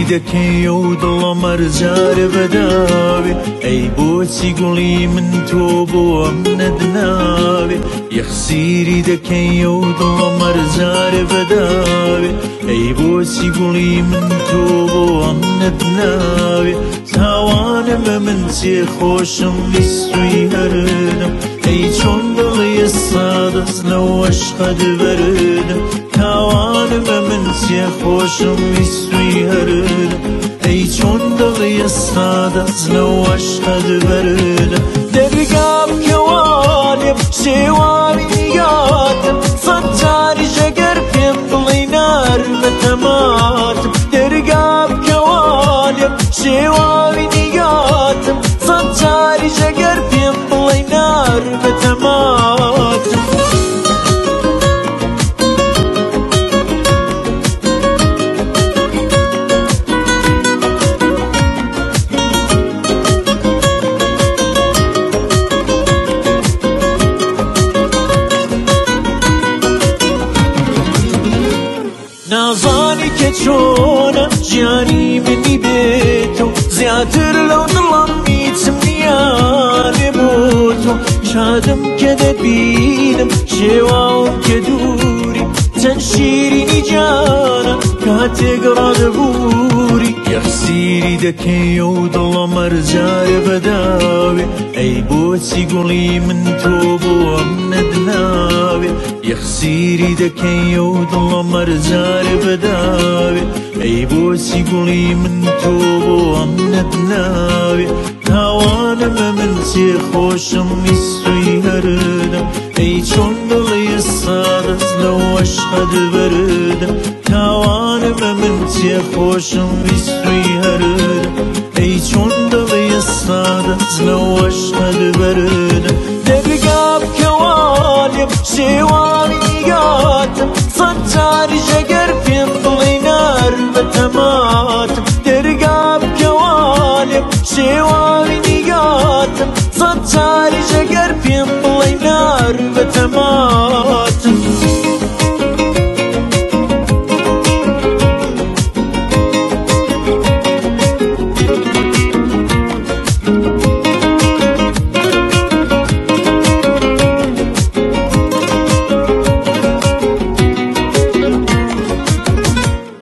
دەکەی و دڵم هەرجارە بەداوێ ئەی بۆچی گوڵی من تۆ بۆ ئەم نەدناوێ یەخسیری دەکەی و دڵم هەرجارە بەداوێ ئەی بۆچی گوڵی من تۆ بۆ ئەم نەدناوێ تاوانمە من چێ خۆشم ویستوی هەرنم ئەی چۆن دڵی ئێستا دەست لەو عەشقەت بەرنم تاوانمە من چێ خۆشم ویستوی هەرنم ئەی چۆن دڵی ئێستا دەست لەو عەشقەت بەرنم دەرگا بکەوانێ شێوانی یادم سەد جاریش ئەگەر پێم بڵێی نارمە تەماتم دەرگا بکەوانێ شێوانی یادم سەد جاریش ئەگەر پێم بڵێی نارمە تەماتم نازانی کە چۆنە گیانی منی بێت و زیاتر لەو دڵم هیچم نییە بۆ تۆ شادم کە دەبینم شێواوم کە دووری چەند شیرینی جانە کاتێک ڕادەبووری یەخسیری دەکەی و دڵم هەرجارە بەداوێ ئەی بۆچی گوڵی من تۆ بۆ ئەم نەدناوێ یەخسیری دەکەی و دڵم هەرجارە بەداوێ ئەی بۆچی گوڵی من تۆ بۆ ئەم نەدناوێ تاوانمە من چێ خۆشم ویستوی هەرنم ئەی چۆن دڵی ئێستا دەست لەو عەشقەت بەرنم تاوانمە من چێ خۆشم ویستوی هەرنم ئەی چۆن دڵی ئێستا دەست لەو عەشقەت بەرنم دەرگا بکەوانێم شێوانی یادم سەد جاریش ئەگەر پێم بڵێی نارمە تەماتم دەرگا بکەوانێم شێوانی یادم سەد جاریش ئەگەر پێم بڵێی نارمە تەماتم